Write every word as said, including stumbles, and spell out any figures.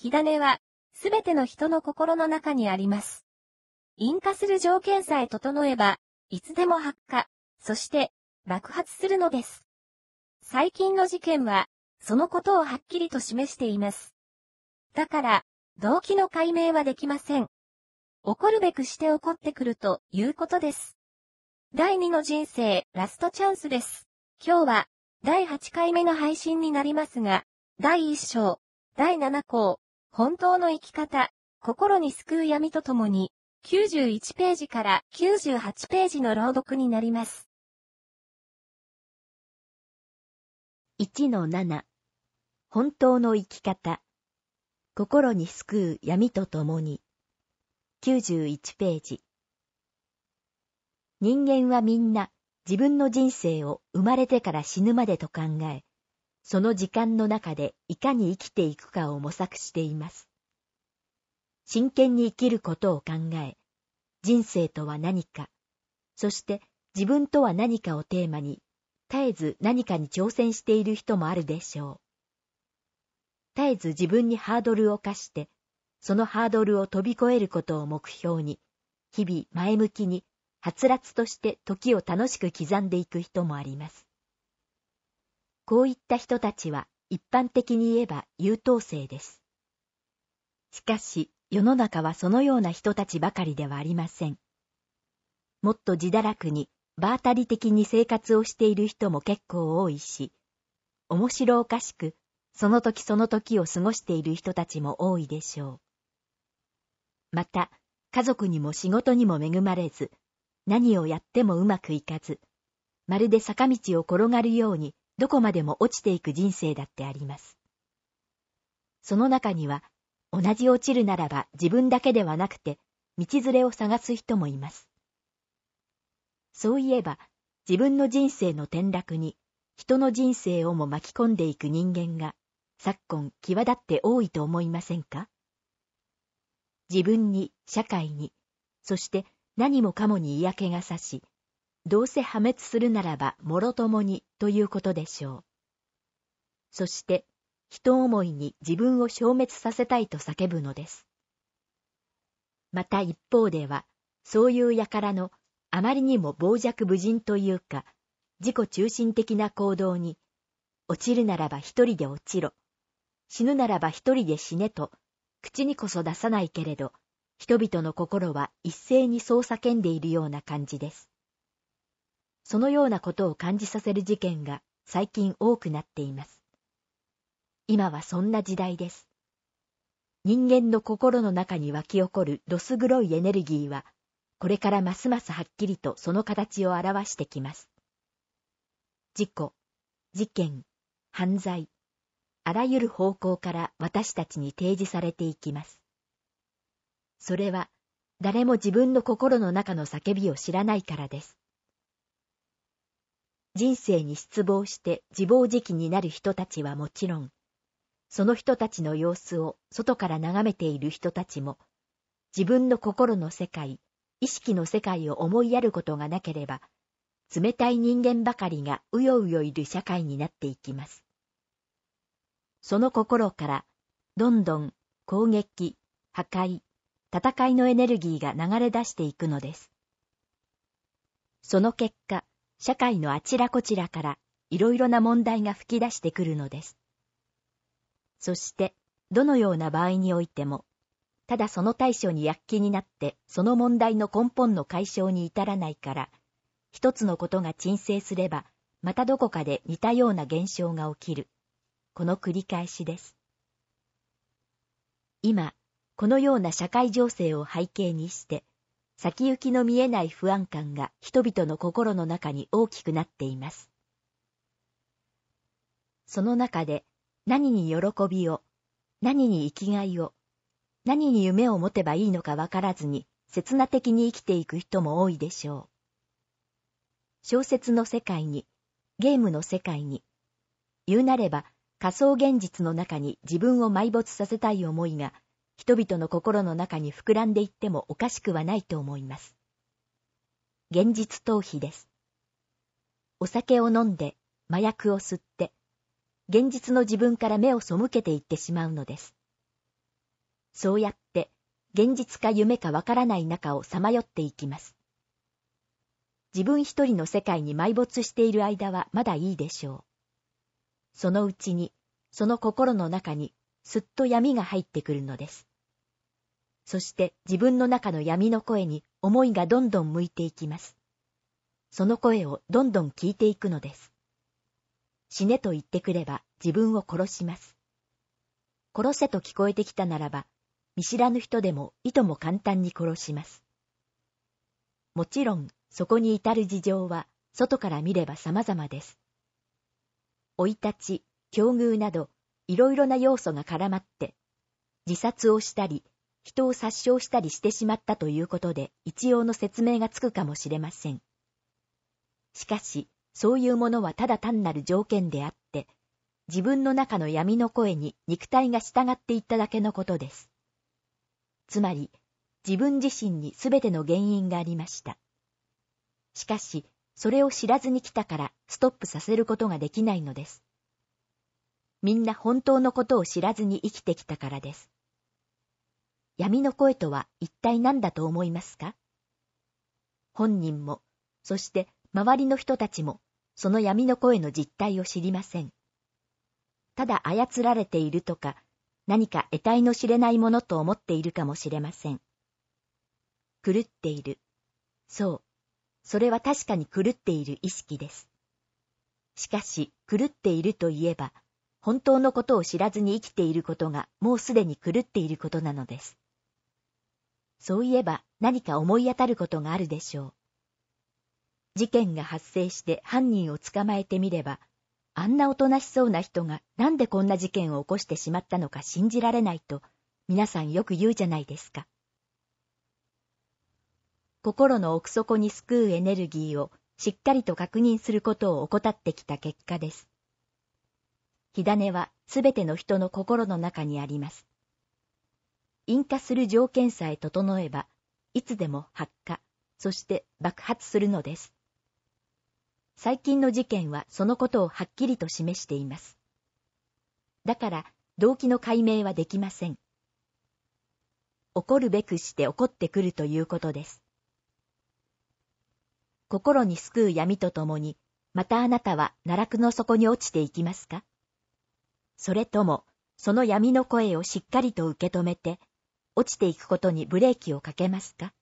火種は、すべての人の心の中にあります。引火する条件さえ整えば、いつでも発火、そして、爆発するのです。最近の事件は、そのことをはっきりと示しています。だから、動機の解明はできません。起こるべくして起こってくるということです。だいにの人生、ラストチャンスです。今日は、だいはちかいめの配信になりますが、だいいっ章、だいなな項、本当の生き方、心に救う闇とともに、きゅうじゅういちページからきゅうじゅうはちページの朗読になります。 いちのなな 本当の生き方心に救う闇とともにきゅうじゅういちページ。人間はみんな自分の人生を生まれてから死ぬまでと考え、その時間の中でいかに生きていくかを模索しています。真剣に生きることを考え、人生とは何か、そして自分とは何かをテーマに、絶えず何かに挑戦している人もあるでしょう。絶えず自分にハードルを課して、そのハードルを飛び越えることを目標に、日々前向きに、はつらつとして時を楽しく刻んでいく人もあります。こういった人たちは一般的に言えば優等生です。しかし世の中はそのような人たちばかりではありません。もっと自堕落に場当たり的に生活をしている人も結構多いし、面白おかしくその時その時を過ごしている人たちも多いでしょう。また、家族にも仕事にも恵まれず、何をやってもうまくいかず、まるで坂道を転がるようにどこまでも落ちていく人生だってあります。その中には、同じ落ちるならば自分だけではなくて、道連れを探す人もいます。そういえば、自分の人生の転落に、人の人生をも巻き込んでいく人間が、昨今際立って多いと思いませんか？自分に、社会に、そして何もかもに嫌気がさし、どうせ破滅するならばもろともにということでしょう。そして、人思いに自分を消滅させたいと叫ぶのです。また一方では、そういう輩のあまりにも傍若無人というか、自己中心的な行動に、落ちるならば一人で落ちろ、死ぬならば一人で死ねと、口にこそ出さないけれど、人々の心は一斉にそう叫んでいるような感じです。そのようなことを感じさせる事件が最近多くなっています。今はそんな時代です。人間の心の中に湧き起こるどす黒いエネルギーは、これからますますはっきりとその形を表してきます。事故、事件、犯罪、あらゆる方向から私たちに提示されていきます。それは、誰も自分の心の中の叫びを知らないからです。人生に失望して自暴自棄になる人たちはもちろん、その人たちの様子を外から眺めている人たちも、自分の心の世界、意識の世界を思いやることがなければ、冷たい人間ばかりがうようよいる社会になっていきます。その心から、どんどん攻撃、破壊、戦いのエネルギーが流れ出していくのです。その結果、社会のあちらこちらからいろいろな問題が吹き出してくるのです。そして、どのような場合においても、ただその対処に躍起になってその問題の根本の解消に至らないから、一つのことが鎮静すれば、またどこかで似たような現象が起きる。この繰り返しです。今、このような社会情勢を背景にして、先行きの見えない不安感が人々の心の中に大きくなっています。その中で、何に喜びを、何に生きがいを、何に夢を持てばいいのかわからずに、刹那的に生きていく人も多いでしょう。小説の世界に、ゲームの世界に、言うなれば仮想現実の中に自分を埋没させたい思いが、人々の心の中に膨らんでいってもおかしくはないと思います。現実逃避です。お酒を飲んで、麻薬を吸って、現実の自分から目を背けていってしまうのです。 そうやって、現実か夢かわからない中をさまよっていきます。自分一人の世界に埋没している間はまだいいでしょう。そのうちに、その心の中に、すっと闇が入ってくるのです。そして自分の中の闇の声に思いがどんどん向いていきます。その声をどんどん聞いていくのです。死ねと言ってくれば自分を殺します。殺せと聞こえてきたならば、見知らぬ人でもいとも簡単に殺します。もちろん、そこに至る事情は、外から見れば様々です。生い立ち、境遇など、いろいろな要素が絡まって、自殺をしたり、人を殺傷したりしてしまったということで、一応の説明がつくかもしれません。しかし、そういうものはただ単なる条件であって、自分の中の闇の声に肉体が従っていっただけのことです。つまり、自分自身にすべての原因がありました。しかし、それを知らずに来たからストップさせることができないのです。みんな本当のことを知らずに生きてきたからです。闇の声とは一体何だと思いますか？本人も、そして周りの人たちも、その闇の声の実態を知りません。ただ操られているとか、何か得体の知れないものと思っているかもしれません。狂っている。そう。それは確かに狂っている意識です。しかし、狂っているといえば、本当のことを知らずに生きていることがもうすでに狂っていることなのです。そういえば何か思い当たることがあるでしょう。事件が発生して犯人を捕まえてみれば、あんなおとなしそうな人がなんでこんな事件を起こしてしまったのか信じられないと皆さんよく言うじゃないですか。心の奥底に救うエネルギーをしっかりと確認することを怠ってきた結果です。火種はすべての人の心の中にあります。引火する条件さえ整えば、いつでも発火、そして爆発するのです。最近の事件はそのことをはっきりと示しています。だから動機の解明はできません。起こるべくして起こってくるということです。心に救う闇とともに、またあなたは奈落の底に落ちていきますか？それとも、その闇の声をしっかりと受け止めて、落ちていくことにブレーキをかけますか？